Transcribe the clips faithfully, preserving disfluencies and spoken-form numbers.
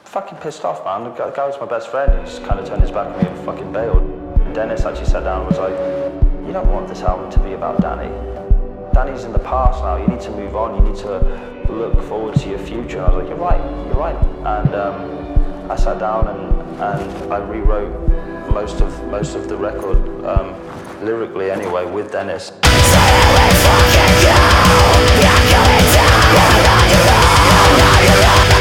fucking pissed off, man. The guy was my best friend. He just kind of turned his back on me and fucking bailed. Dennis actually sat down and was like, you don't want this album to be about Danny. Danny's in the past now. You need to move on. You need to look forward to your future. And I was like, you're right, you're right. And um, I sat down and, and I rewrote most of most of the record, um, lyrically anyway, with Dennis. So here we fucking go. You're going down. You're on your own. You're on your own.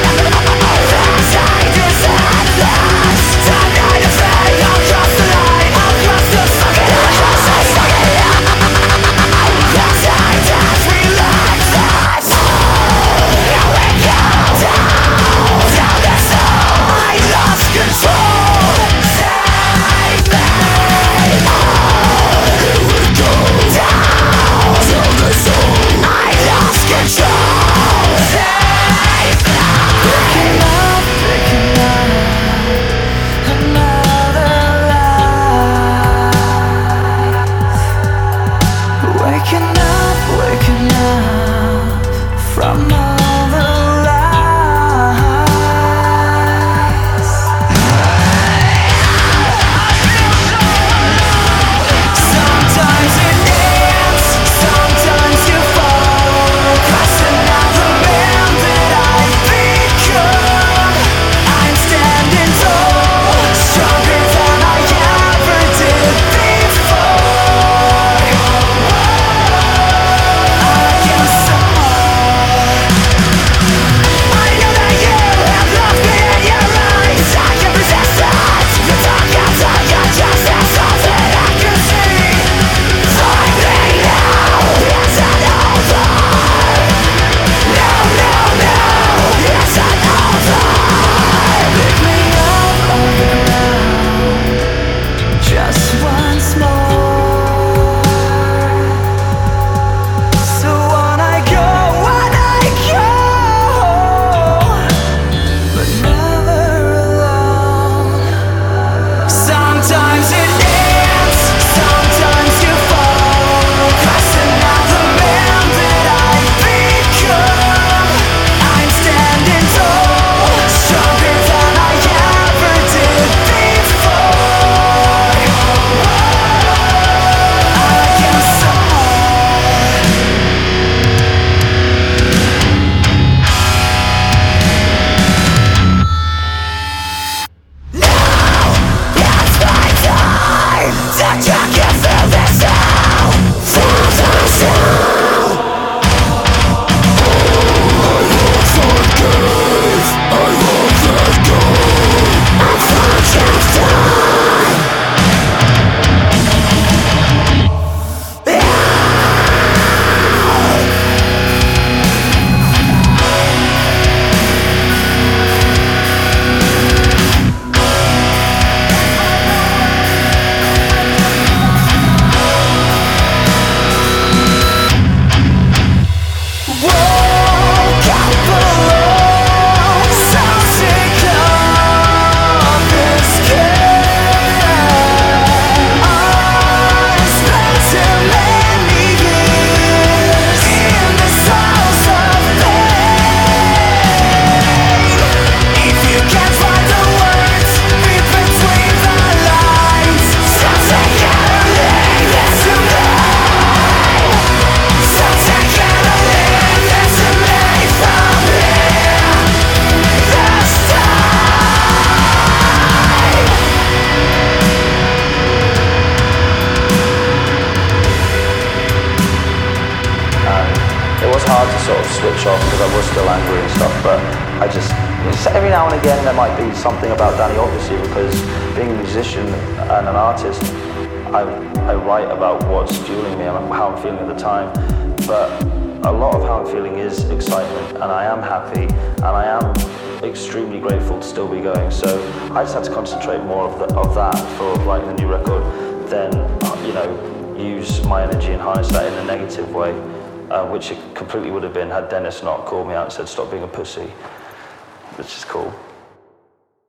hard to sort of switch off because I was still angry and stuff, but I just, every now and again there might be something about Danny, obviously, because being a musician and an artist, I, I write about what's fueling me and how I'm feeling at the time, but a lot of how I'm feeling is excitement, and I am happy, and I am extremely grateful to still be going. So I just had to concentrate more of, the, of that for writing the new record than, you know, use my energy and harness that in a negative way, uh, which it completely would have been had Dennis not called me out and said, stop being a pussy, which is cool.